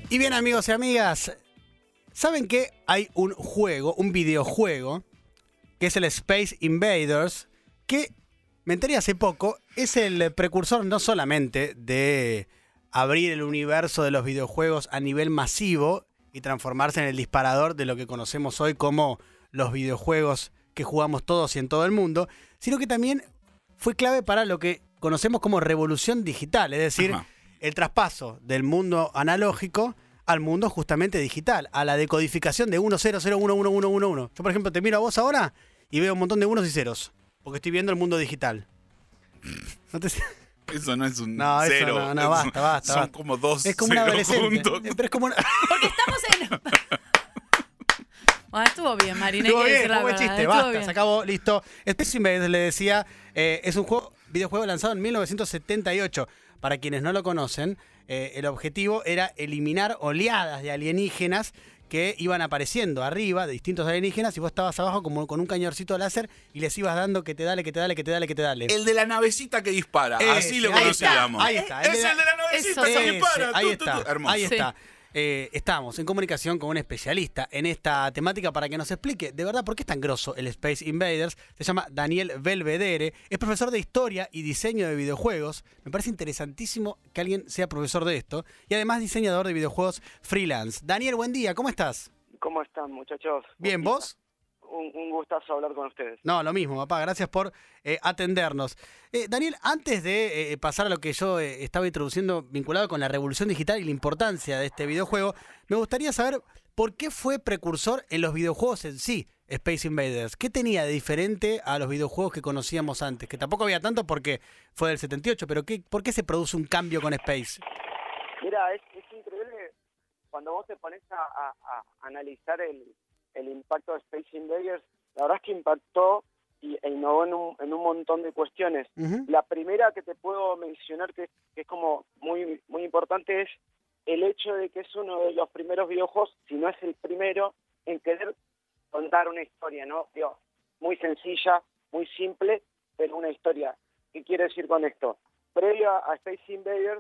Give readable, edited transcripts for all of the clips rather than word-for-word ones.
Y bien, amigos y amigas, ¿saben que hay un videojuego, que es el Space Invaders, que me enteré hace poco, es el precursor no solamente de abrir el universo de los videojuegos a nivel masivo y transformarse en el disparador de lo que conocemos hoy como los videojuegos que jugamos todos y en todo el mundo, sino que también fue clave para lo que conocemos como revolución digital, es decir, el traspaso del mundo analógico al mundo justamente digital, a la decodificación de 100111111. Yo, por ejemplo, te miro a vos ahora y veo un montón de unos y ceros, porque estoy viendo el mundo digital. ¿No te... Eso no es un no, cero. Eso no, basta. Son como dos es como un adolescente. juntos. Pero es como una... Porque estamos en... Bueno, estuvo bien, Marina. Estuvo hay que bien, decir la fue buen verdad, chiste, estuvo basta, bien. se acabó, listo. Space Invaders, le decía, es un videojuego lanzado en 1978. Para quienes no lo conocen, el objetivo era eliminar oleadas de alienígenas que iban apareciendo arriba, de distintos alienígenas, y vos estabas abajo como con un cañoncito láser y les ibas dando que te dale. El de la navecita que dispara, así lo ahí conocíamos. Ahí está. Es el de la navecita que dispara. Ahí está. Hermoso. Ahí está. Estamos en comunicación con un especialista en esta temática para que nos explique de verdad por qué es tan grosso el Space Invaders. Se llama Daniel Belvedere, es profesor de historia y diseño de videojuegos. Me parece interesantísimo que alguien sea profesor de esto y además diseñador de videojuegos freelance. Daniel, buen día, ¿cómo estás? ¿Cómo están, muchachos? Bien, ¿vos? Un gustazo hablar con ustedes. No, lo mismo, papá. Gracias por atendernos. Daniel, antes de pasar a lo que yo estaba introduciendo vinculado con la revolución digital y la importancia de este videojuego, me gustaría saber por qué fue precursor en los videojuegos en sí, Space Invaders. ¿Qué tenía de diferente a los videojuegos que conocíamos antes? Que tampoco había tanto porque fue del 78, pero ¿por qué se produce un cambio con Space? Mira, es increíble cuando vos te pones a analizar el impacto de Space Invaders. La verdad es que impactó e innovó en un montón de cuestiones. La primera que te puedo mencionar que es como muy muy importante es el hecho de que es uno de los primeros videojuegos, si no es el primero, en querer contar una historia, ¿no? Digo, muy sencilla, muy simple, pero una historia. ¿Qué quiero decir con esto? Previo a Space Invaders,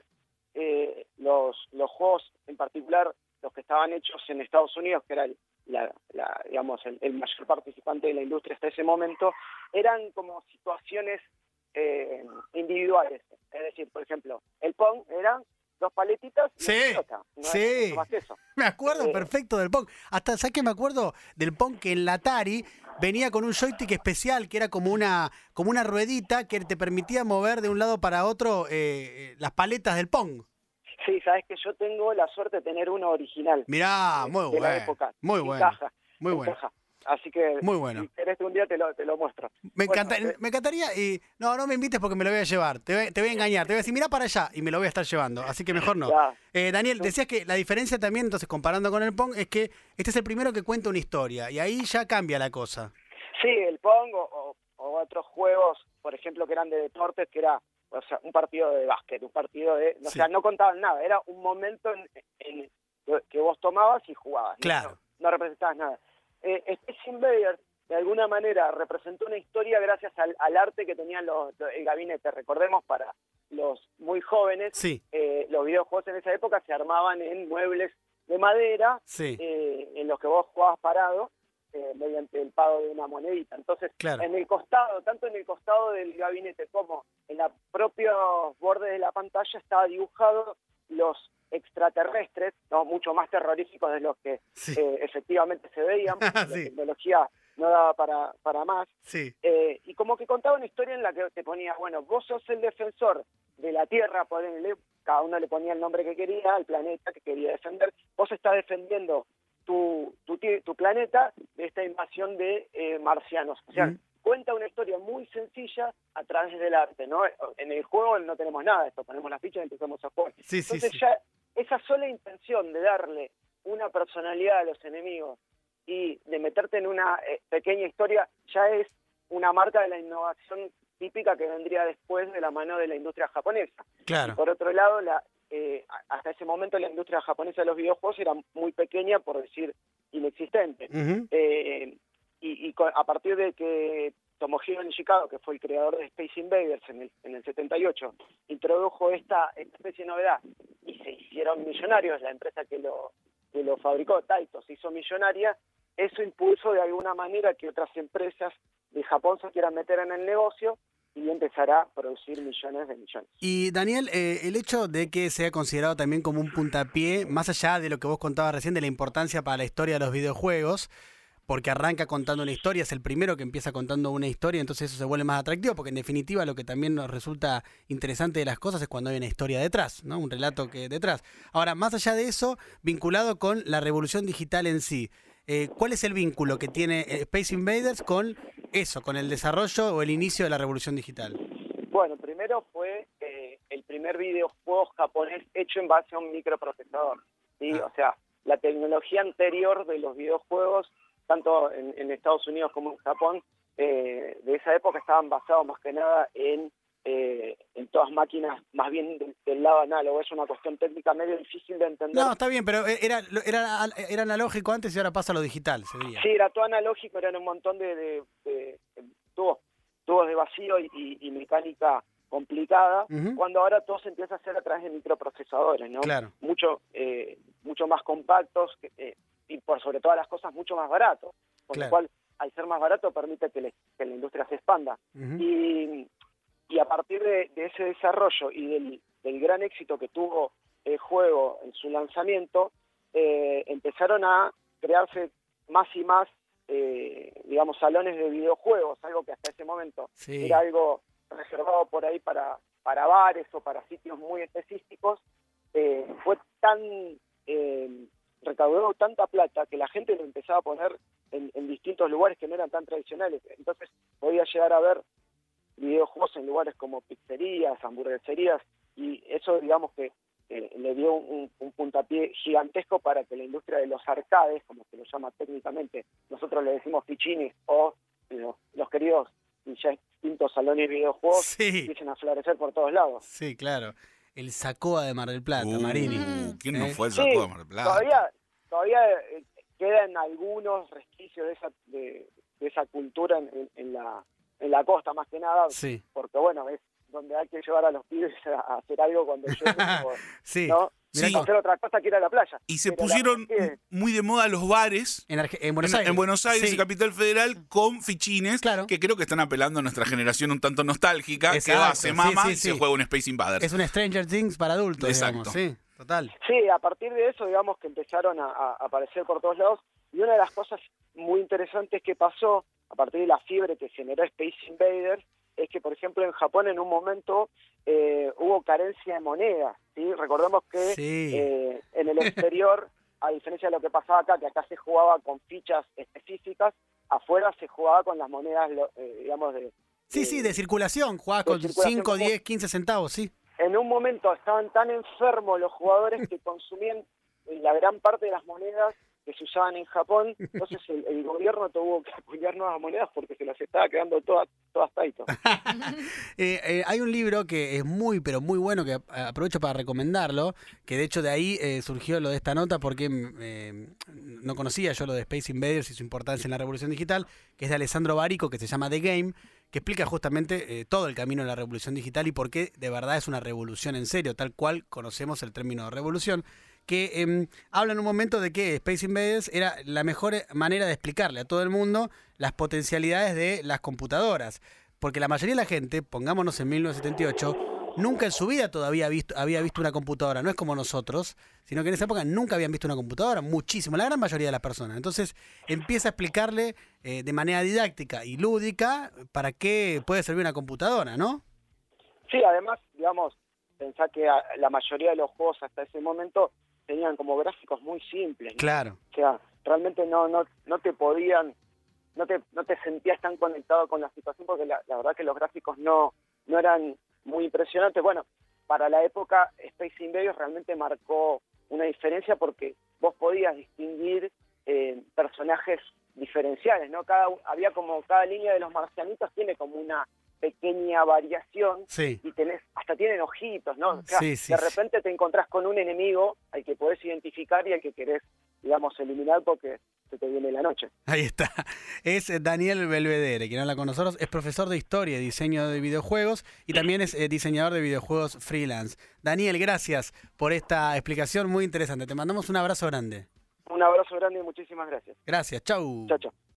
los juegos, en particular los que estaban hechos en Estados Unidos, que era el mayor participante de la industria hasta ese momento, eran como situaciones individuales. Es decir, por ejemplo, el Pong eran dos paletitas y una pelota. No es más que eso. Me acuerdo perfecto del Pong. Hasta, ¿sabes qué me acuerdo del Pong? Que en la Atari venía con un joystick especial que era como una ruedita que te permitía mover de un lado para otro las paletas del Pong. Sí, sabes que yo tengo la suerte de tener uno original. Mirá, muy de bueno. La época, muy bueno. Caja, muy bueno. Caja. Así que muy bueno. Si querés un día te lo muestro. Me encantaría y no me invites porque me lo voy a llevar. Te voy a engañar. Te voy a decir, mirá para allá y me lo voy a estar llevando. Así que mejor no. Daniel, decías que la diferencia también, entonces comparando con el Pong, es que este es el primero que cuenta una historia y ahí ya cambia la cosa. Sí, el Pong o otros juegos, por ejemplo, que eran de deportes, que era un partido de básquet, un partido de... O sea, no contaban nada, era un momento en que vos tomabas y jugabas. Claro. No representabas nada. Space Invaders, de alguna manera, representó una historia gracias al arte que tenían el gabinete. Recordemos, para los muy jóvenes, los videojuegos en esa época se armaban en muebles de madera, en los que vos jugabas parado, mediante el pago de una monedita. Entonces, en el costado, tanto en el costado del gabinete como en los propios bordes de la pantalla, estaba dibujado los extraterrestres, ¿no? Mucho más terroríficos de los que efectivamente se veían. La tecnología no daba para más. Y como que contaba una historia en la que te ponía, bueno, vos sos el defensor de la Tierra, cada uno le ponía el nombre que quería, al planeta que quería defender. Vos estás defendiendo tu planeta de esta invasión de marcianos. O sea, cuenta una historia muy sencilla a través del arte, ¿no? En el juego no tenemos nada de esto, ponemos las fichas y empezamos a jugar. Entonces ya esa sola intención de darle una personalidad a los enemigos y de meterte en una pequeña historia ya es una marca de la innovación típica que vendría después de la mano de la industria japonesa. Claro. Y por otro lado, hasta ese momento la industria japonesa de los videojuegos era muy pequeña, por decir inexistente. A partir de que Tomohiro Nishikawa, que fue el creador de Space Invaders en el 78, introdujo esta especie de novedad y se hicieron millonarios, la empresa que lo fabricó, Taito, se hizo millonaria, eso impulsó de alguna manera que otras empresas de Japón se quieran meter en el negocio y empezará a producir millones de millones. Y Daniel, el hecho de que sea considerado también como un puntapié, más allá de lo que vos contabas recién de la importancia para la historia de los videojuegos, porque arranca contando una historia, es el primero que empieza contando una historia, entonces eso se vuelve más atractivo, porque en definitiva lo que también nos resulta interesante de las cosas es cuando hay una historia detrás, ¿no? Un relato que detrás. Ahora, más allá de eso, vinculado con la revolución digital en sí, ¿cuál es el vínculo que tiene Space Invaders con eso, con el desarrollo o el inicio de la revolución digital? Bueno, primero fue el primer videojuego japonés hecho en base a un microprocesador, ¿sí? O sea, la tecnología anterior de los videojuegos, tanto en Estados Unidos como en Japón, de esa época estaban basados más que nada en todas máquinas, más bien del lado análogo. Es una cuestión técnica medio difícil de entender. No, está bien, pero era analógico antes y ahora pasa a lo digital, se diría. Sí, era todo analógico, eran un montón de tubos de vacío y mecánica complicada, cuando ahora todo se empieza a hacer a través de microprocesadores, ¿no? Claro. Mucho más compactos y por sobre todas las cosas mucho más baratos, con lo cual al ser más barato permite que la industria se expanda. Y a partir de ese desarrollo y del gran éxito que tuvo el juego en su lanzamiento, empezaron a crearse más y más digamos, salones de videojuegos, algo que hasta ese momento era algo reservado por ahí para bares o para sitios muy específicos. Fue recaudó tanta plata que la gente lo empezaba a poner en distintos lugares que no eran tan tradicionales. Entonces podía llegar a ver videojuegos en lugares como pizzerías, hamburgueserías, y eso, digamos, que le dio un puntapié gigantesco para que la industria de los arcades, como se lo llama técnicamente, nosotros le decimos fichines, o los queridos y ya extintos salones de videojuegos, empiecen a florecer por todos lados. Sí, claro. El Sacoa de Mar del Plata, Marini. ¿Quién no fue el Sacoa de Mar del Plata? Todavía quedan algunos resquicios de esa cultura en la costa, más que nada, porque bueno, es donde hay que llevar a los pibes a hacer algo cuando llueve, ¿no? Hacer otra cosa que ir a la playa. Y se pusieron muy de moda los bares en Buenos Aires. En Buenos Aires, en Capital Federal, con fichines, que creo que están apelando a nuestra generación un tanto nostálgica, que se mama y se juega un Space Invaders. Es un Stranger Things para adultos, exacto. Digamos. Sí, total. Sí, a partir de eso, digamos, que empezaron a aparecer por todos lados, y una de las cosas muy interesantes que pasó a partir de la fiebre que generó Space Invaders es que, por ejemplo, en Japón en un momento hubo carencia de moneda, ¿sí? Recordemos que en el exterior, a diferencia de lo que pasaba acá, que acá se jugaba con fichas específicas, afuera se jugaba con las monedas, digamos, de circulación, jugaba con 5, 10, 15 centavos, sí. En un momento estaban tan enfermos los jugadores que consumían la gran parte de las monedas que se usaban en Japón, entonces el gobierno tuvo que apoyar nuevas monedas porque se las estaba quedando todas Taito. Hay un libro que es muy, pero muy bueno, que aprovecho para recomendarlo, que de hecho de ahí surgió lo de esta nota porque no conocía yo lo de Space Invaders y su importancia en la revolución digital, que es de Alessandro Barico, que se llama The Game, que explica justamente todo el camino de la revolución digital y por qué de verdad es una revolución en serio, tal cual conocemos el término revolución, que habla en un momento de que Space Invaders era la mejor manera de explicarle a todo el mundo las potencialidades de las computadoras. Porque la mayoría de la gente, pongámonos en 1978, nunca en su vida todavía había visto una computadora. No es como nosotros, sino que en esa época nunca habían visto una computadora, muchísimo, la gran mayoría de las personas. Entonces empieza a explicarle de manera didáctica y lúdica para qué puede servir una computadora, ¿no? Sí, además, digamos, pensá que la mayoría de los juegos hasta ese momento tenían como gráficos muy simples, ¿no? Claro. O sea, realmente no te sentías tan conectado con la situación porque la verdad que los gráficos no eran muy impresionantes. Bueno, para la época Space Invaders realmente marcó una diferencia porque vos podías distinguir personajes diferenciales, ¿no? Cada línea de los marcianitos tiene como una pequeña variación y hasta tienen ojitos, ¿no? O sea, de repente te encontrás con un enemigo al que podés identificar y al que querés, digamos, eliminar porque se te viene la noche. Ahí está. Es Daniel Belvedere, quien habla con nosotros. Es profesor de Historia y Diseño de Videojuegos y también es diseñador de videojuegos freelance. Daniel, gracias por esta explicación muy interesante. Te mandamos un abrazo grande. Un abrazo grande y muchísimas gracias. Gracias. Chau. Chau, chau.